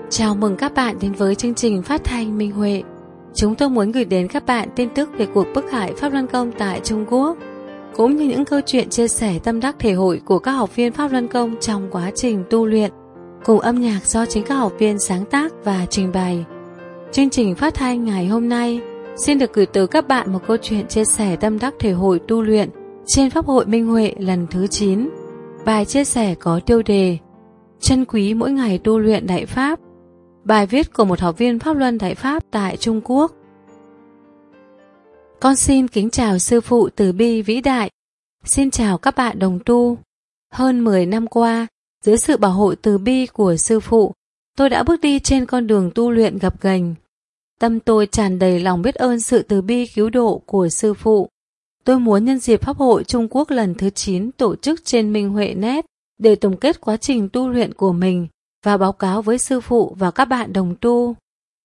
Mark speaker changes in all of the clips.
Speaker 1: Chào mừng các bạn đến với chương trình phát thanh Minh Huệ. Chúng tôi muốn gửi đến các bạn tin tức về cuộc bức hại Pháp Luân Công tại Trung Quốc, cũng như những câu chuyện chia sẻ tâm đắc thể hội của các học viên Pháp Luân Công trong quá trình tu luyện, cùng âm nhạc do chính các học viên sáng tác và trình bày. Chương trình phát thanh ngày hôm nay xin được gửi tới các bạn một câu chuyện chia sẻ tâm đắc thể hội tu luyện trên Pháp hội Minh Huệ lần thứ 9. Bài chia sẻ có tiêu đề Trân quý mỗi ngày tu luyện Đại Pháp. Bài viết của một học viên Pháp Luân Đại Pháp tại Trung Quốc. Con xin kính chào sư phụ từ bi vĩ đại. Xin chào các bạn đồng tu. Hơn 10 năm qua, dưới sự bảo hộ từ bi của sư phụ, tôi đã bước đi trên con đường tu luyện gập ghềnh. Tâm tôi tràn đầy lòng biết ơn sự từ bi cứu độ của sư phụ. Tôi muốn nhân dịp Pháp hội Trung Quốc lần thứ 9 tổ chức trên Minh Huệ Net để tổng kết quá trình tu luyện của mình và báo cáo với sư phụ và các bạn đồng tu.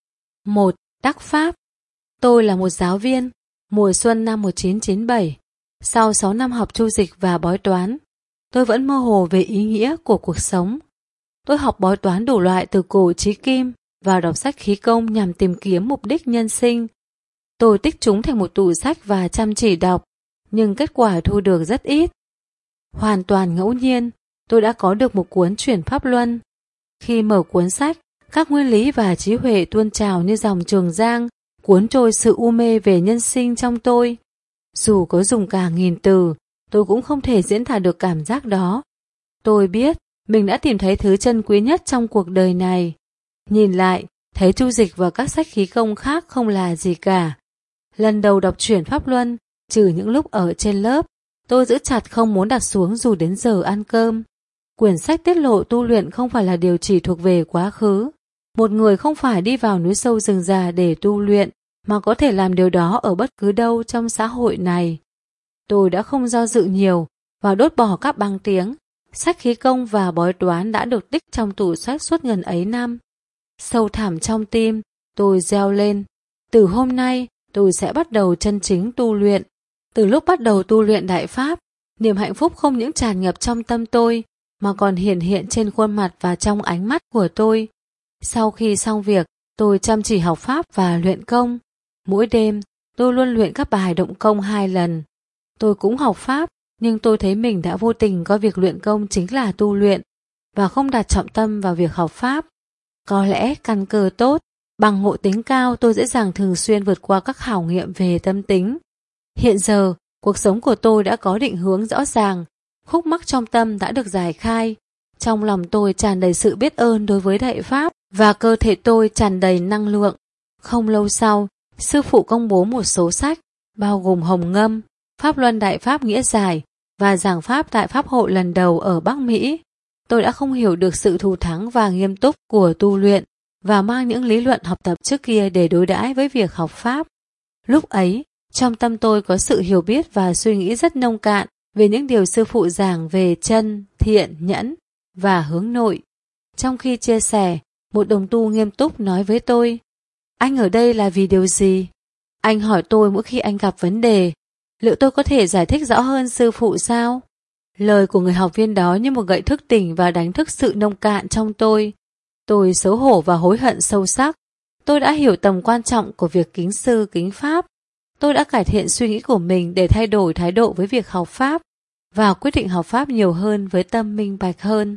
Speaker 1: 1. Đắc Pháp. Tôi là một giáo viên, mùa xuân năm 1997. Sau 6 năm học chu dịch và bói toán, tôi vẫn mơ hồ về ý nghĩa của cuộc sống. Tôi học bói toán đủ loại từ cổ chí kim và đọc sách khí công nhằm tìm kiếm mục đích nhân sinh. Tôi tích chúng thành một tủ sách và chăm chỉ đọc, nhưng kết quả thu được rất ít. Hoàn toàn ngẫu nhiên, tôi đã có được một cuốn Chuyển Pháp Luân. Khi mở cuốn sách, các nguyên lý và trí huệ tuôn trào như dòng Trường Giang, cuốn trôi sự u mê về nhân sinh trong tôi. Dù có dùng cả 1000 từ, tôi cũng không thể diễn tả được cảm giác đó. Tôi biết mình đã tìm thấy thứ chân quý nhất trong cuộc đời này. Nhìn lại, thấy chu dịch và các sách khí công khác không là gì cả. Lần đầu đọc Chuyển Pháp Luân, trừ những lúc ở trên lớp, tôi giữ chặt không muốn đặt xuống dù đến giờ ăn cơm. Quyển sách tiết lộ tu luyện không phải là điều chỉ thuộc về quá khứ. Một người không phải đi vào núi sâu rừng già để tu luyện, mà có thể làm điều đó ở bất cứ đâu trong xã hội này. Tôi đã không do dự nhiều và đốt bỏ các băng tiếng. Sách khí công và bói toán đã được tích trong tủ sách suốt ngần ấy năm. Sâu thẳm trong tim, tôi reo lên. Từ hôm nay, tôi sẽ bắt đầu chân chính tu luyện. Từ lúc bắt đầu tu luyện Đại Pháp, niềm hạnh phúc không những tràn ngập trong tâm tôi, mà còn hiển hiện trên khuôn mặt và trong ánh mắt của tôi. Sau khi xong việc, tôi chăm chỉ học Pháp và luyện công. Mỗi đêm, tôi luôn luyện các bài động công 2 lần. Tôi cũng học Pháp, nhưng tôi thấy mình đã vô tình coi việc luyện công chính là tu luyện, và không đặt trọng tâm vào việc học Pháp. Có lẽ căn cơ tốt, bằng ngộ tính cao tôi dễ dàng thường xuyên vượt qua các khảo nghiệm về tâm tính. Hiện giờ, cuộc sống của tôi đã có định hướng rõ ràng, khúc mắc trong tâm đã được giải khai. Trong lòng tôi tràn đầy sự biết ơn đối với Đại Pháp và cơ thể tôi tràn đầy năng lượng. Không lâu sau, sư phụ công bố một số sách, bao gồm Hồng Ngâm, Pháp Luân Đại Pháp Nghĩa Giải và giảng Pháp tại Pháp hội lần đầu ở Bắc Mỹ. Tôi đã không hiểu được sự thù thắng và nghiêm túc của tu luyện và mang những lý luận học tập trước kia để đối đãi với việc học Pháp. Lúc ấy, trong tâm tôi có sự hiểu biết và suy nghĩ rất nông cạn về những điều sư phụ giảng về chân, thiện, nhẫn và hướng nội. Trong khi chia sẻ, một đồng tu nghiêm túc nói với tôi: Anh ở đây là vì điều gì? Anh hỏi tôi mỗi khi anh gặp vấn đề, liệu tôi có thể giải thích rõ hơn sư phụ sao? Lời của người học viên đó như một gậy thức tỉnh và đánh thức sự nông cạn trong tôi. Tôi xấu hổ và hối hận sâu sắc. Tôi đã hiểu tầm quan trọng của việc kính sư kính Pháp. Tôi đã cải thiện suy nghĩ của mình để thay đổi thái độ với việc học Pháp và quyết định học Pháp nhiều hơn với tâm minh bạch hơn.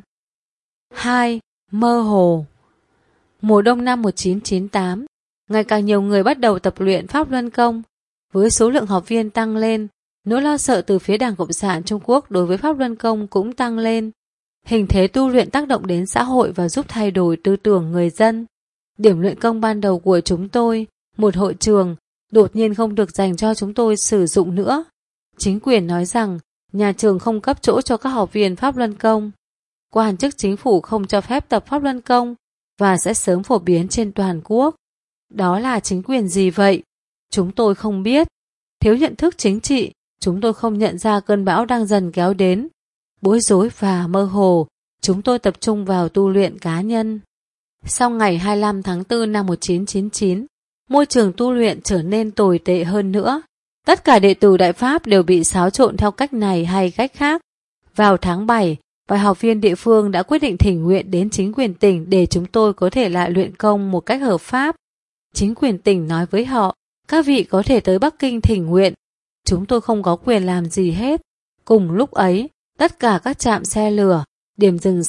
Speaker 1: 2. Mơ hồ. Mùa đông năm 1998, ngày càng nhiều người bắt đầu tập luyện Pháp Luân Công. Với số lượng học viên tăng lên, nỗi lo sợ từ phía Đảng Cộng sản Trung Quốc đối với Pháp Luân Công cũng tăng lên. Hình thế tu luyện tác động đến xã hội và giúp thay đổi tư tưởng người dân. Điểm luyện công ban đầu của chúng tôi, một hội trường, đột nhiên không được dành cho chúng tôi sử dụng nữa. Chính quyền nói rằng nhà trường không cấp chỗ cho các học viên Pháp Luân Công. Quan chức chính phủ không cho phép tập Pháp Luân Công và sẽ sớm phổ biến trên toàn quốc. Đó là chính quyền gì vậy? Chúng tôi không biết. Thiếu nhận thức chính trị, chúng tôi không nhận ra cơn bão đang dần kéo đến. Bối rối và mơ hồ, chúng tôi tập trung vào tu luyện cá nhân. Sau ngày 25 tháng 4 năm 1999, môi trường tu luyện trở nên tồi tệ hơn nữa. Tất cả đệ tử Đại Pháp đều bị xáo trộn theo cách này hay cách khác. Vào tháng 7, vài học viên địa phương đã quyết định thỉnh nguyện đến chính quyền tỉnh để chúng tôi có thể lại luyện công một cách hợp pháp. Chính quyền tỉnh nói với họ, các vị có thể tới Bắc Kinh thỉnh nguyện. Chúng tôi không có quyền làm gì hết. Cùng lúc ấy, tất cả các trạm xe lửa, điểm dừng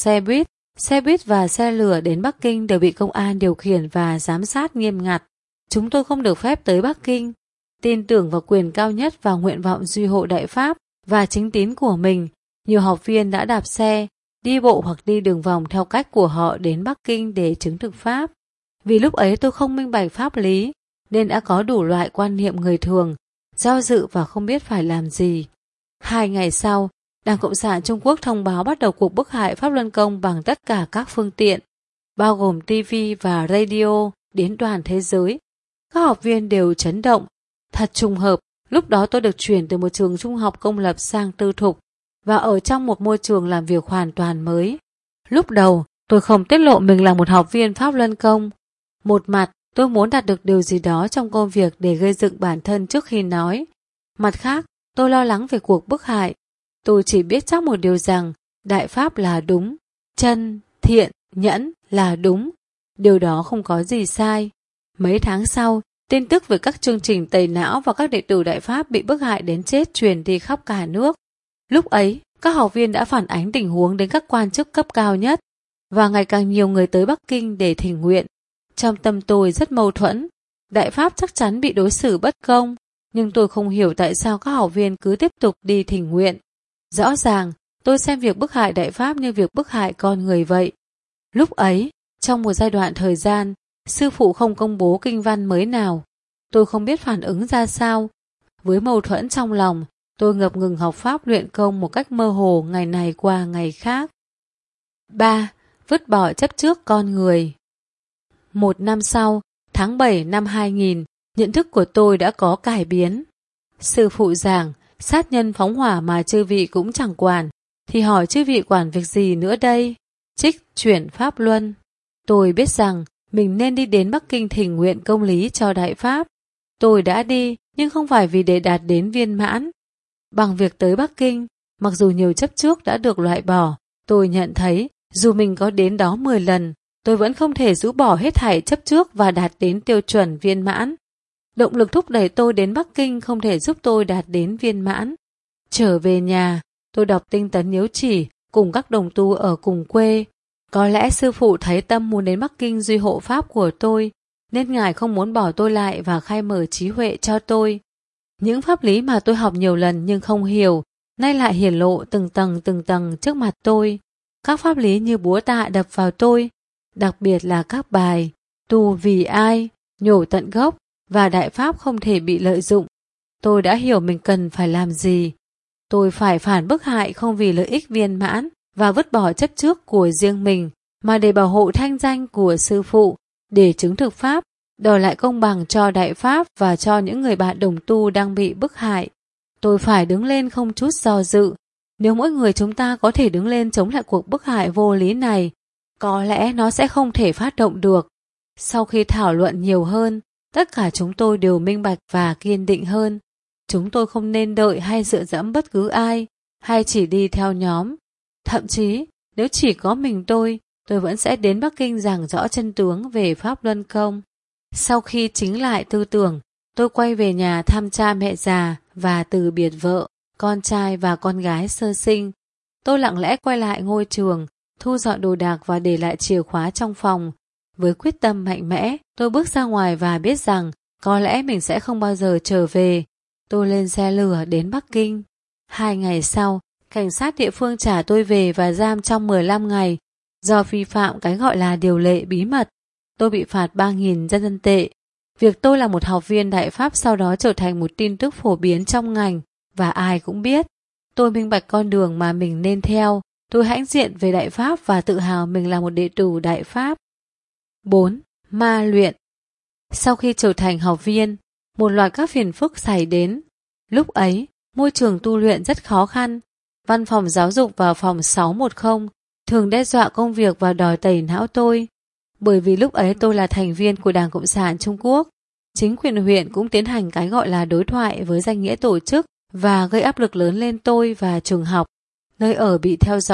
Speaker 1: xe buýt và xe lửa đến Bắc Kinh đều bị công an điều khiển và giám sát nghiêm ngặt. Chúng tôi không được phép tới Bắc Kinh. Tin tưởng vào quyền cao nhất và nguyện vọng duy hộ Đại Pháp và chính tín của mình, nhiều học viên đã đạp xe, đi bộ hoặc đi đường vòng theo cách của họ đến Bắc Kinh để chứng thực Pháp. Vì lúc ấy tôi không minh bạch pháp lý, nên đã có đủ loại quan niệm người thường, do dự và không biết phải làm gì. 2 ngày sau, Đảng Cộng sản Trung Quốc thông báo bắt đầu cuộc bức hại Pháp Luân Công bằng tất cả các phương tiện, bao gồm TV và radio đến toàn thế giới. Các học viên đều chấn động. Thật trùng hợp, lúc đó tôi được chuyển từ một trường trung học công lập sang tư thục và ở trong một môi trường làm việc hoàn toàn mới. Lúc đầu, tôi không tiết lộ mình là một học viên Pháp Luân Công. Một mặt, tôi muốn đạt được điều gì đó trong công việc để gây dựng bản thân trước khi nói. Mặt khác, tôi lo lắng về cuộc bức hại. Tôi chỉ biết chắc một điều rằng Đại Pháp là đúng, chân, thiện, nhẫn là đúng. Điều đó không có gì sai. Mấy tháng sau, tin tức về các chương trình tẩy não và các đệ tử Đại Pháp bị bức hại đến chết truyền đi khắp cả nước. Lúc ấy, các học viên đã phản ánh tình huống đến các quan chức cấp cao nhất và ngày càng nhiều người tới Bắc Kinh để thỉnh nguyện. Trong tâm tôi rất mâu thuẫn. Đại Pháp chắc chắn bị đối xử bất công, nhưng tôi không hiểu tại sao các học viên cứ tiếp tục đi thỉnh nguyện. Rõ ràng, tôi xem việc bức hại Đại Pháp như việc bức hại con người vậy. Lúc ấy, trong một giai đoạn thời gian, sư phụ không công bố kinh văn mới nào. Tôi không biết phản ứng ra sao. Với mâu thuẫn trong lòng, tôi ngập ngừng học Pháp luyện công một cách mơ hồ ngày này qua ngày khác. 3. Vứt bỏ chấp trước con người. 1 năm sau, tháng 7 năm 2000, nhận thức của tôi đã có cải biến. Sư phụ giảng, sát nhân phóng hỏa mà chư vị cũng chẳng quản, thì hỏi chư vị quản việc gì nữa đây? Trích chuyển Pháp Luân. Tôi biết rằng mình nên đi đến Bắc Kinh thỉnh nguyện công lý cho Đại Pháp. Tôi đã đi, nhưng không phải vì để đạt đến viên mãn. Bằng việc tới Bắc Kinh, mặc dù nhiều chấp trước đã được loại bỏ, tôi nhận thấy dù mình có đến đó 10 lần, tôi vẫn không thể rũ bỏ hết thảy chấp trước và đạt đến tiêu chuẩn viên mãn. Động lực thúc đẩy tôi đến Bắc Kinh không thể giúp tôi đạt đến viên mãn. Trở về nhà, tôi đọc tinh tấn nhiếu chỉ cùng các đồng tu ở cùng quê. Có lẽ sư phụ thấy tâm muốn đến Bắc Kinh duy hộ Pháp của tôi, nên Ngài không muốn bỏ tôi lại và khai mở trí huệ cho tôi. Những pháp lý mà tôi học nhiều lần nhưng không hiểu, nay lại hiển lộ từng tầng trước mặt tôi. Các pháp lý như búa tạ đập vào tôi, đặc biệt là các bài tu vì ai, nhổ tận gốc và Đại Pháp không thể bị lợi dụng. Tôi đã hiểu mình cần phải làm gì. Tôi phải phản bức hại không vì lợi ích viên mãn và vứt bỏ chấp trước của riêng mình, mà để bảo hộ thanh danh của sư phụ, để chứng thực Pháp, đòi lại công bằng cho Đại Pháp và cho những người bạn đồng tu đang bị bức hại. Tôi phải đứng lên không chút do dự. Nếu mỗi người chúng ta có thể đứng lên chống lại cuộc bức hại vô lý này, có lẽ nó sẽ không thể phát động được. Sau khi thảo luận nhiều hơn, tất cả chúng tôi đều minh bạch và kiên định hơn. Chúng tôi không nên đợi hay dựa dẫm bất cứ ai, hay chỉ đi theo nhóm. Thậm chí, nếu chỉ có mình tôi vẫn sẽ đến Bắc Kinh giảng rõ chân tướng về Pháp Luân Công. Sau khi chính lại tư tưởng, tôi quay về nhà thăm cha mẹ già và từ biệt vợ, con trai và con gái sơ sinh. Tôi lặng lẽ quay lại ngôi trường, thu dọn đồ đạc và để lại chìa khóa trong phòng. Với quyết tâm mạnh mẽ, tôi bước ra ngoài và biết rằng có lẽ mình sẽ không bao giờ trở về. Tôi lên xe lửa đến Bắc Kinh. 2 ngày sau, cảnh sát địa phương trả tôi về và giam trong 15 ngày. Do vi phạm cái gọi là điều lệ bí mật, tôi bị phạt 3.000 nhân dân tệ. Việc tôi là một học viên Đại Pháp sau đó trở thành một tin tức phổ biến trong ngành và ai cũng biết. Tôi minh bạch con đường mà mình nên theo. Tôi hãnh diện về Đại Pháp và tự hào mình là một đệ tử Đại Pháp. 4. Ma luyện. Sau khi trở thành học viên, một loạt các phiền phức xảy đến. Lúc ấy, môi trường tu luyện rất khó khăn. Văn phòng giáo dục và phòng 610 thường đe dọa công việc và đòi tẩy não tôi. Bởi vì lúc ấy tôi là thành viên của Đảng Cộng sản Trung Quốc, chính quyền huyện cũng tiến hành cái gọi là đối thoại với danh nghĩa tổ chức và gây áp lực lớn lên tôi và trường học. Nơi ở bị theo dõi,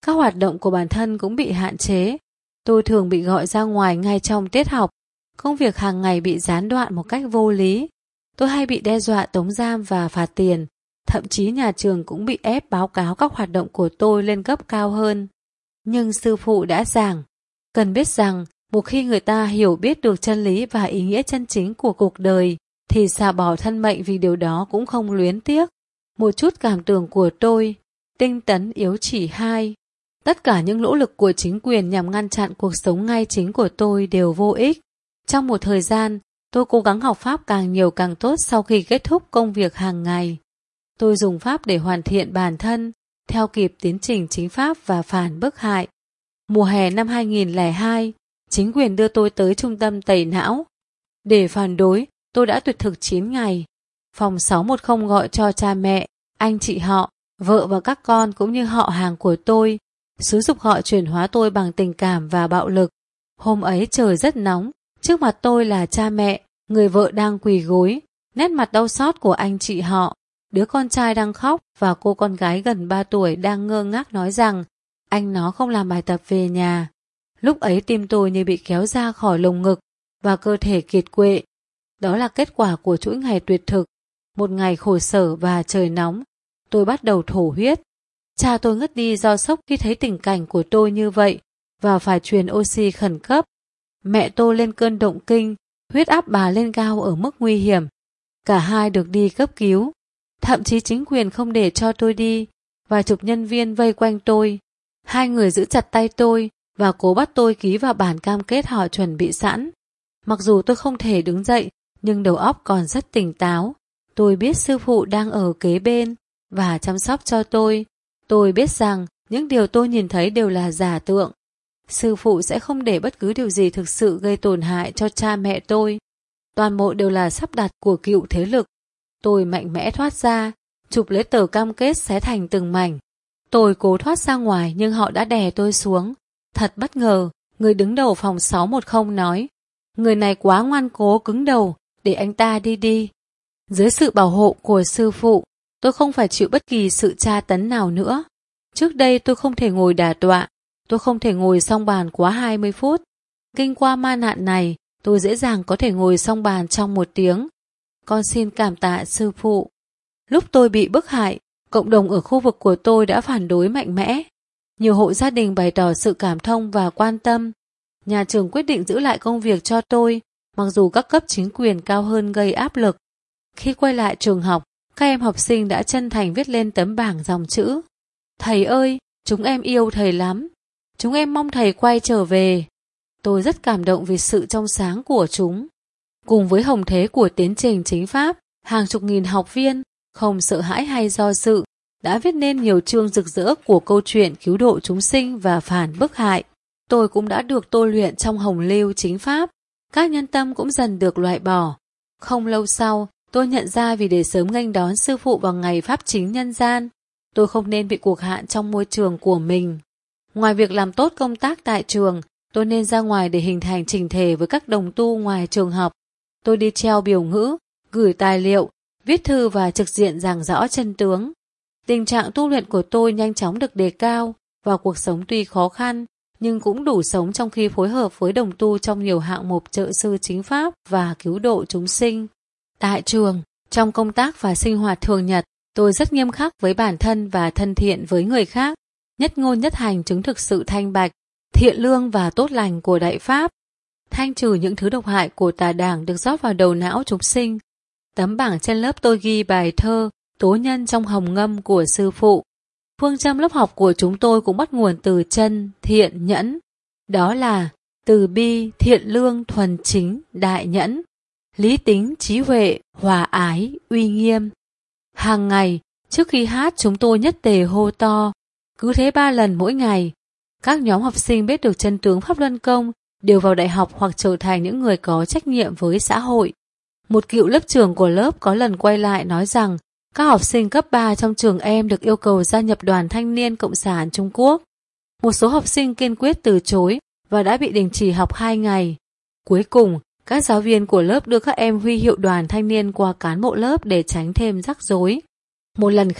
Speaker 1: Các hoạt động của bản thân cũng bị hạn chế. Tôi thường bị gọi ra ngoài ngay trong tiết học. Công việc hàng ngày bị gián đoạn một cách vô lý. Tôi hay bị đe dọa tống giam và phạt tiền. Thậm chí nhà trường cũng bị ép báo cáo các hoạt động của tôi lên cấp cao hơn. Nhưng sư phụ đã giảng, cần biết rằng một khi người ta hiểu biết được chân lý và ý nghĩa chân chính của cuộc đời, thì xả bỏ thân mệnh vì điều đó cũng không luyến tiếc. Một chút cảm tưởng của tôi, tinh tấn yếu chỉ 2. Tất cả những nỗ lực của chính quyền nhằm ngăn chặn cuộc sống ngay chính của tôi đều vô ích. Trong một thời gian, tôi cố gắng học Pháp càng nhiều càng tốt sau khi kết thúc công việc hàng ngày. Tôi dùng Pháp để hoàn thiện bản thân, theo kịp tiến trình chính Pháp và phản bức hại. Mùa hè năm 2002, chính quyền đưa tôi tới trung tâm tẩy não. Để phản đối, tôi đã tuyệt thực 9 ngày. Phòng 610 gọi cho cha mẹ, anh chị họ, vợ và các con cũng như họ hàng của tôi, xúi giục họ chuyển hóa tôi bằng tình cảm và bạo lực. Hôm ấy trời rất nóng, trước mặt tôi là cha mẹ, người vợ đang quỳ gối, nét mặt đau xót của anh chị họ, đứa con trai đang khóc và cô con gái gần 3 tuổi đang ngơ ngác nói rằng anh nó không làm bài tập về nhà. Lúc ấy tim tôi như bị kéo ra khỏi lồng ngực và cơ thể kiệt quệ. Đó là kết quả của chuỗi ngày tuyệt thực, một ngày khổ sở và trời nóng. Tôi bắt đầu thổ huyết. Cha tôi ngất đi do sốc khi thấy tình cảnh của tôi như vậy và phải truyền oxy khẩn cấp. Mẹ tôi lên cơn động kinh, huyết áp bà lên cao ở mức nguy hiểm. Cả hai được đi cấp cứu. Thậm chí chính quyền không để cho tôi đi. Vài chục nhân viên vây quanh tôi. Hai người giữ chặt tay tôi và cố bắt tôi ký vào bản cam kết họ chuẩn bị sẵn. Mặc dù tôi không thể đứng dậy, nhưng đầu óc còn rất tỉnh táo. Tôi biết sư phụ đang ở kế bên và chăm sóc cho tôi. Tôi biết rằng những điều tôi nhìn thấy đều là giả tượng. Sư phụ sẽ không để bất cứ điều gì thực sự gây tổn hại cho cha mẹ tôi. Toàn bộ đều là sắp đặt của cựu thế lực. Tôi mạnh mẽ thoát ra, chụp lấy tờ cam kết xé thành từng mảnh. Tôi cố thoát ra ngoài nhưng họ đã đè tôi xuống. Thật bất ngờ, người đứng đầu phòng 610 nói, người này quá ngoan cố cứng đầu, để anh ta đi đi. Dưới sự bảo hộ của sư phụ, tôi không phải chịu bất kỳ sự tra tấn nào nữa. Trước đây tôi không thể ngồi đả tọa, tôi không thể ngồi song bàn quá 20 phút. Kinh qua ma nạn này, tôi dễ dàng có thể ngồi song bàn trong 1 tiếng. Con xin cảm tạ sư phụ. Lúc tôi bị bức hại, cộng đồng ở khu vực của tôi đã phản đối mạnh mẽ. Nhiều hộ gia đình bày tỏ sự cảm thông và quan tâm. Nhà trường quyết định giữ lại công việc cho tôi, mặc dù các cấp chính quyền cao hơn gây áp lực. Khi quay lại trường học, các em học sinh đã chân thành viết lên tấm bảng dòng chữ: Thầy ơi, chúng em yêu thầy lắm. Chúng em mong thầy quay trở về. Tôi rất cảm động vì sự trong sáng của chúng. Cùng với hồng thế của tiến trình chính pháp, hàng chục nghìn học viên, không sợ hãi hay do dự, đã viết nên nhiều chương rực rỡ của câu chuyện cứu độ chúng sinh và phản bức hại. Tôi cũng đã được tôi luyện trong hồng lưu chính pháp. Các nhân tâm cũng dần được loại bỏ. Không lâu sau, tôi nhận ra vì để sớm nghênh đón sư phụ vào ngày pháp chính nhân gian, tôi không nên bị cuộc hạn trong môi trường của mình. Ngoài việc làm tốt công tác tại trường, tôi nên ra ngoài để hình thành chỉnh thể với các đồng tu ngoài trường học. Tôi đi treo biểu ngữ, gửi tài liệu, viết thư và trực diện giảng rõ chân tướng. Tình trạng tu luyện của tôi nhanh chóng được đề cao, và cuộc sống tuy khó khăn, nhưng cũng đủ sống trong khi phối hợp với đồng tu trong nhiều hạng mục trợ sư chính pháp và cứu độ chúng sinh. Tại trường, trong công tác và sinh hoạt thường nhật, tôi rất nghiêm khắc với bản thân và thân thiện với người khác, nhất ngôn nhất hành chứng thực sự thanh bạch, thiện lương và tốt lành của Đại Pháp, thanh trừ những thứ độc hại của tà đảng được rót vào đầu não chúng sinh. Tấm bảng trên lớp tôi ghi bài thơ Tố Nhân trong Hồng Ngâm của sư phụ. Phương châm lớp học của chúng tôi cũng bắt nguồn từ chân, thiện, nhẫn. Đó là từ bi, thiện lương, thuần chính, đại nhẫn, lý tính, trí huệ, hòa ái, uy nghiêm. Hàng ngày, trước khi hát chúng tôi nhất tề hô to, cứ thế 3 lần mỗi ngày. Các nhóm học sinh biết được chân tướng Pháp Luân Công đều vào đại học hoặc trở thành những người có trách nhiệm với xã hội. Một cựu lớp trưởng của lớp có lần quay lại nói rằng các học sinh cấp 3 trong trường em được yêu cầu gia nhập Đoàn Thanh niên Cộng sản Trung Quốc. Một số học sinh kiên quyết từ chối và đã bị đình chỉ học 2 ngày. Cuối cùng, các giáo viên của lớp đưa các em huy hiệu Đoàn Thanh niên qua cán bộ lớp để tránh thêm rắc rối. Một lần khác,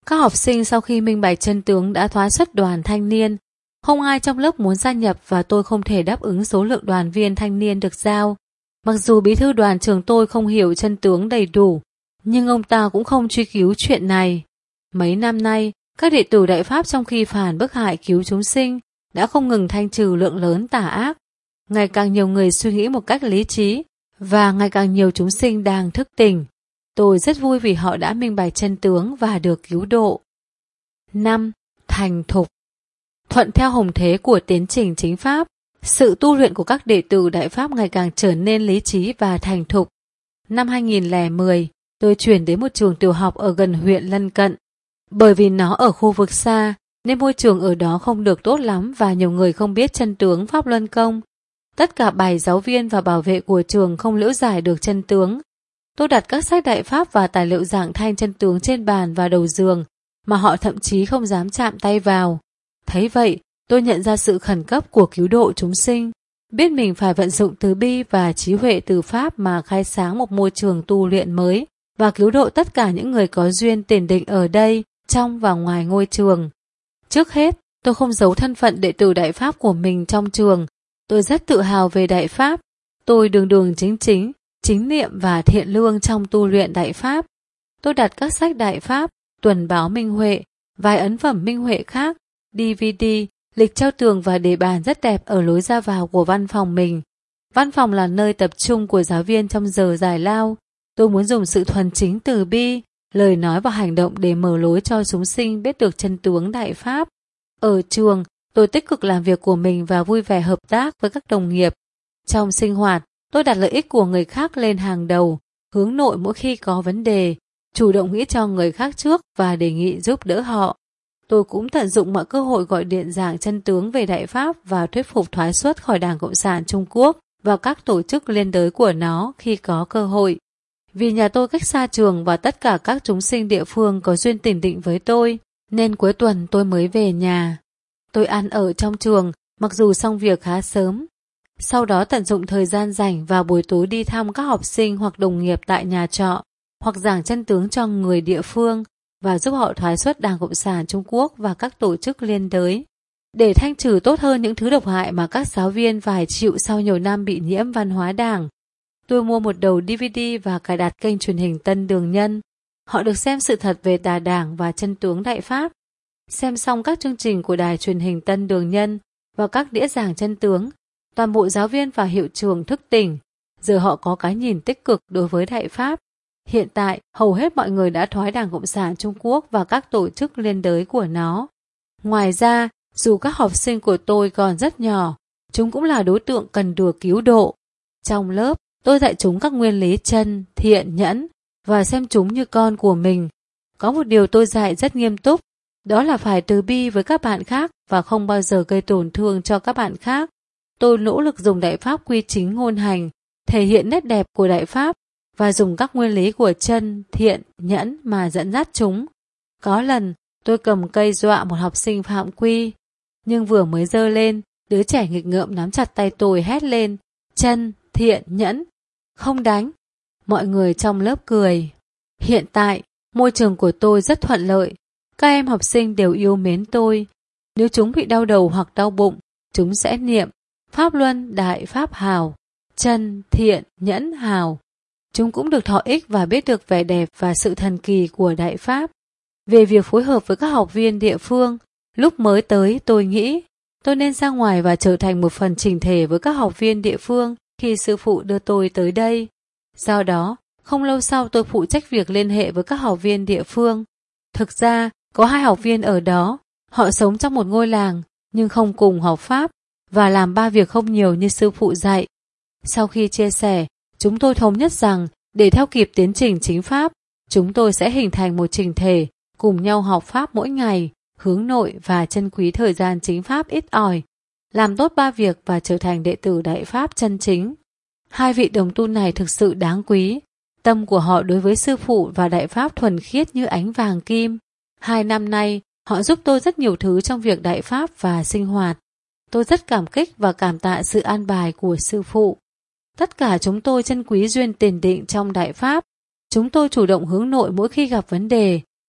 Speaker 1: Các học sinh sau khi minh bạch chân tướng đã thoái xuất đoàn thanh niên. Không ai trong lớp muốn gia nhập và tôi không thể đáp ứng số lượng đoàn viên thanh niên được giao. Mặc dù bí thư đoàn trường tôi không hiểu chân tướng đầy đủ, nhưng ông ta cũng không truy cứu chuyện này. Mấy năm nay, các đệ tử Đại Pháp trong khi phản bức hại cứu chúng sinh đã không ngừng thanh trừ lượng lớn tà ác. Ngày càng nhiều người suy nghĩ một cách lý trí và ngày càng nhiều chúng sinh đang thức tỉnh. Tôi rất vui vì họ đã minh bạch chân tướng và được cứu độ. 5. Thành thục. Thuận theo hồng thế của tiến trình chính Pháp, sự tu luyện của các đệ tử Đại Pháp ngày càng trở nên lý trí và thành thục. Năm 2010, tôi chuyển đến một trường tiểu học ở gần huyện lân cận. Bởi vì nó ở khu vực xa, nên môi trường ở đó không được tốt lắm và nhiều người không biết chân tướng Pháp Luân Công. Tất cả bài giáo viên và bảo vệ của trường không liễu giải được chân tướng. Tôi đặt các sách Đại Pháp và tài liệu giảng thanh chân tướng trên bàn và đầu giường, mà họ thậm chí không dám chạm tay vào. Thấy vậy, tôi nhận ra sự khẩn cấp của cứu độ chúng sinh, biết mình phải vận dụng từ bi và trí huệ từ Pháp mà khai sáng một môi trường tu luyện mới và cứu độ tất cả những người có duyên tiền định ở đây, trong và ngoài ngôi trường. Trước hết, tôi không giấu thân phận đệ tử Đại Pháp của mình trong trường. Tôi rất tự hào về Đại Pháp. Tôi đường đường chính chính, chính niệm và thiện lương trong tu luyện Đại Pháp. Tôi đặt các sách Đại Pháp, tuần báo Minh Huệ, vài ấn phẩm Minh Huệ khác, DVD, lịch treo tường và đề bàn rất đẹp ở lối ra vào của văn phòng mình. Văn phòng là nơi tập trung của giáo viên trong giờ giải lao. Tôi muốn dùng sự thuần chính từ bi, lời nói và hành động để mở lối cho chúng sinh biết được chân tướng Đại Pháp. Ở trường, tôi tích cực làm việc của mình và vui vẻ hợp tác với các đồng nghiệp. Trong sinh hoạt, tôi đặt lợi ích của người khác lên hàng đầu, hướng nội mỗi khi có vấn đề, chủ động nghĩ cho người khác trước và đề nghị giúp đỡ họ. Tôi cũng tận dụng mọi cơ hội gọi điện giảng chân tướng về Đại Pháp và thuyết phục thoái xuất khỏi Đảng Cộng sản Trung Quốc và các tổ chức liên đới của nó khi có cơ hội. Vì nhà tôi cách xa trường và tất cả các chúng sinh địa phương có duyên tiền định với tôi, nên cuối tuần tôi mới về nhà. Tôi ăn ở trong trường, mặc dù xong việc khá sớm. Sau đó tận dụng thời gian rảnh vào buổi tối đi thăm các học sinh hoặc đồng nghiệp tại nhà trọ, hoặc giảng chân tướng cho người địa phương và giúp họ thoái xuất Đảng Cộng sản Trung Quốc và các tổ chức liên đới. Để thanh trừ tốt hơn những thứ độc hại mà các giáo viên phải chịu sau nhiều năm bị nhiễm văn hóa Đảng, tôi mua một đầu DVD và cài đặt kênh truyền hình Tân Đường Nhân. Họ được xem sự thật về tà Đảng và chân tướng Đại Pháp. Xem xong các chương trình của đài truyền hình Tân Đường Nhân và các đĩa giảng chân tướng, toàn bộ giáo viên và hiệu trưởng thức tỉnh. Giờ họ có cái nhìn tích cực đối với Đại Pháp. Hiện tại, hầu hết mọi người đã thoái Đảng Cộng sản Trung Quốc và các tổ chức liên đới của nó. Ngoài ra, dù các học sinh của tôi còn rất nhỏ, chúng cũng là đối tượng cần được cứu độ. Trong lớp, tôi dạy chúng các nguyên lý chân, thiện, nhẫn và xem chúng như con của mình. Có một điều tôi dạy rất nghiêm túc, đó là phải từ bi với các bạn khác và không bao giờ gây tổn thương cho các bạn khác. Tôi nỗ lực dùng Đại Pháp quy chính ngôn hành, thể hiện nét đẹp của Đại Pháp và dùng các nguyên lý của chân, thiện, nhẫn mà dẫn dắt chúng. Có lần, tôi cầm cây dọa một học sinh phạm quy, nhưng vừa mới giơ lên, đứa trẻ nghịch ngợm nắm chặt tay tôi hét lên, chân, thiện, nhẫn, không đánh. Mọi người trong lớp cười. Hiện tại, môi trường của tôi rất thuận lợi. Các em học sinh đều yêu mến tôi. Nếu chúng bị đau đầu hoặc đau bụng, chúng sẽ niệm Pháp Luân Đại Pháp Hào, chân, thiện, nhẫn, hào. Chúng cũng được thọ ích và biết được vẻ đẹp và sự thần kỳ của Đại Pháp. Về việc phối hợp với các học viên địa phương, lúc mới tới tôi nghĩ tôi nên ra ngoài và trở thành một phần chỉnh thể với các học viên địa phương khi sư phụ đưa tôi tới đây. Do đó, không lâu sau tôi phụ trách việc liên hệ với các học viên địa phương. Thực ra, có 2 học viên ở đó, họ sống trong một ngôi làng nhưng không cùng học Pháp và làm 3 việc không nhiều như sư phụ dạy. Sau khi chia sẻ, chúng tôi thống nhất rằng để theo kịp tiến trình chính Pháp, chúng tôi sẽ hình thành một chỉnh thể, cùng nhau học Pháp mỗi ngày, hướng nội và trân quý thời gian chính Pháp ít ỏi, làm tốt 3 việc và trở thành đệ tử Đại Pháp chân chính. 2 vị đồng tu này thực sự đáng quý. Tâm của họ đối với sư phụ và Đại Pháp thuần khiết như ánh vàng kim. 2 năm nay, họ giúp tôi rất nhiều thứ trong việc Đại Pháp và sinh hoạt. Tôi rất cảm kích và cảm tạ sự an bài của sư phụ. Tất cả chúng tôi trân quý duyên tiền định trong Đại Pháp. Chúng tôi chủ động hướng nội mỗi khi gặp vấn đề,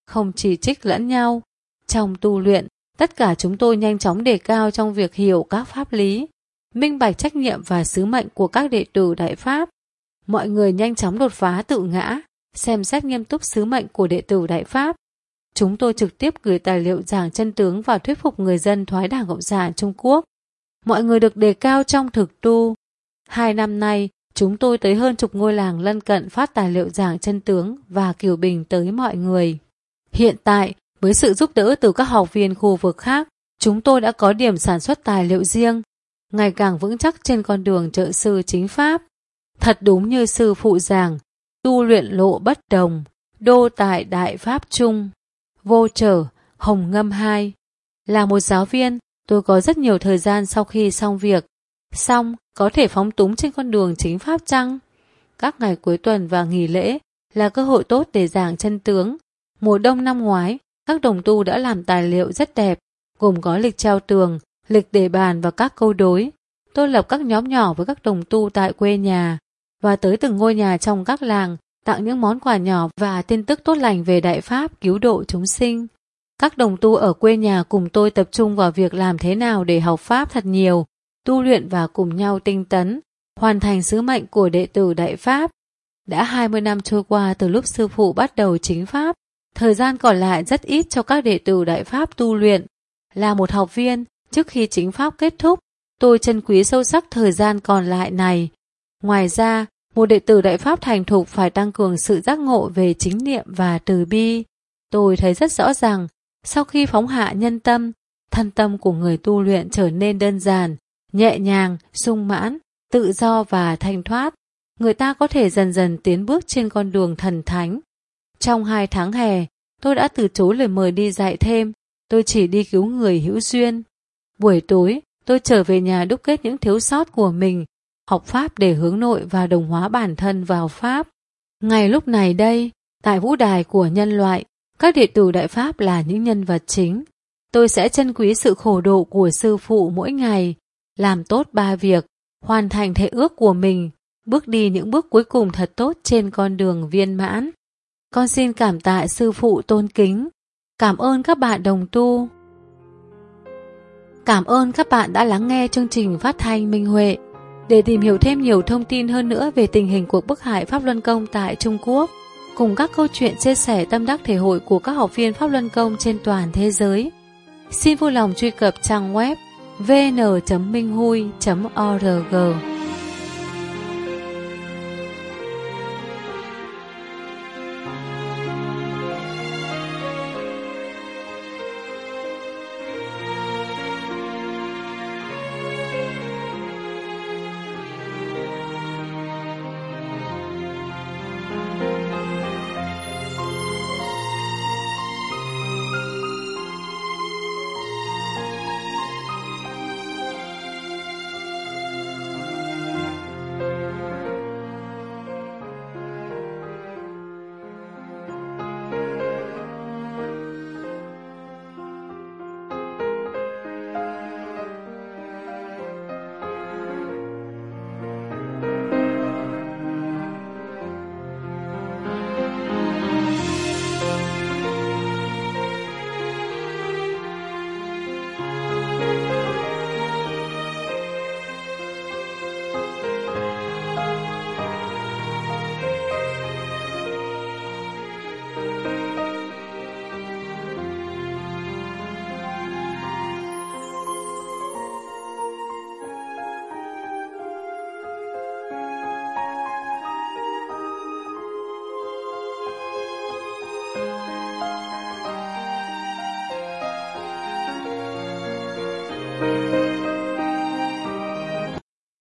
Speaker 1: không chỉ trích lẫn nhau. Trong tu luyện, tất cả chúng tôi nhanh chóng đề cao trong việc hiểu các pháp lý, minh bạch trách nhiệm và sứ mệnh của các đệ tử Đại Pháp. Mọi người nhanh chóng đột phá tự ngã, xem xét nghiêm túc sứ mệnh của đệ tử Đại Pháp. Chúng tôi trực tiếp gửi tài liệu giảng chân tướng và thuyết phục người dân thoái Đảng Cộng sản Trung Quốc. Mọi người được đề cao trong thực tu. 2 năm nay, chúng tôi tới hơn chục ngôi làng lân cận phát tài liệu giảng chân tướng và Kiều Bình tới mọi người. Hiện tại, với sự giúp đỡ từ các học viên khu vực khác, chúng tôi đã có điểm sản xuất tài liệu riêng, ngày càng vững chắc trên con đường trợ sư chính Pháp. Thật đúng như sư phụ giảng, tu luyện lộ bất đồng, đô tại Đại Pháp Trung. Vô trở, Hồng Ngâm 2. Là một giáo viên, tôi có rất nhiều thời gian sau khi xong việc. Xong, có thể phóng túng trên con đường chính Pháp chăng? Các ngày cuối tuần và nghỉ lễ là cơ hội tốt để giảng chân tướng. Mùa đông năm ngoái, các đồng tu đã làm tài liệu rất đẹp, gồm có lịch treo tường, lịch đề bàn và các câu đối. Tôi lập các nhóm nhỏ với các đồng tu tại quê nhà và tới từng ngôi nhà trong các làng, tặng những món quà nhỏ và tin tức tốt lành về Đại Pháp cứu độ chúng sinh. Các đồng tu ở quê nhà cùng tôi tập trung vào việc làm thế nào để học Pháp thật nhiều, tu luyện và cùng nhau tinh tấn, hoàn thành sứ mệnh của đệ tử Đại Pháp. Đã 20 năm trôi qua từ lúc sư phụ bắt đầu chính Pháp, thời gian còn lại rất ít cho các đệ tử Đại Pháp tu luyện. Là một học viên, trước khi chính Pháp kết thúc, tôi trân quý sâu sắc thời gian còn lại này. Ngoài ra, một đệ tử Đại Pháp thành thục phải tăng cường sự giác ngộ về chính niệm và từ bi. Tôi thấy rất rõ ràng, sau khi phóng hạ nhân tâm, thân tâm của người tu luyện trở nên đơn giản, nhẹ nhàng, sung mãn, tự do và thanh thoát. Người ta có thể dần dần tiến bước trên con đường thần thánh. Trong 2 tháng hè, tôi đã từ chối lời mời đi dạy thêm, tôi chỉ đi cứu người hữu duyên. Buổi tối, tôi trở về nhà đúc kết những thiếu sót của mình, học Pháp để hướng nội và đồng hóa bản thân vào Pháp. Ngay lúc này đây, tại vũ đài của nhân loại, các đệ tử Đại Pháp là những nhân vật chính. Tôi sẽ trân quý sự khổ độ của sư phụ mỗi ngày, làm tốt 3 việc, hoàn thành thể ước của mình, bước đi những bước cuối cùng thật tốt trên con đường viên mãn. Con xin cảm tạ sư phụ tôn kính. Cảm ơn các bạn đồng tu. Cảm ơn các bạn đã lắng nghe chương trình phát thanh Minh Huệ. Để tìm hiểu thêm nhiều thông tin hơn nữa về tình hình cuộc bức hại Pháp Luân Công tại Trung Quốc, cùng các câu chuyện chia sẻ tâm đắc thể hội của các học viên Pháp Luân Công trên toàn thế giới, xin vui lòng truy cập trang web vn.minhui.org.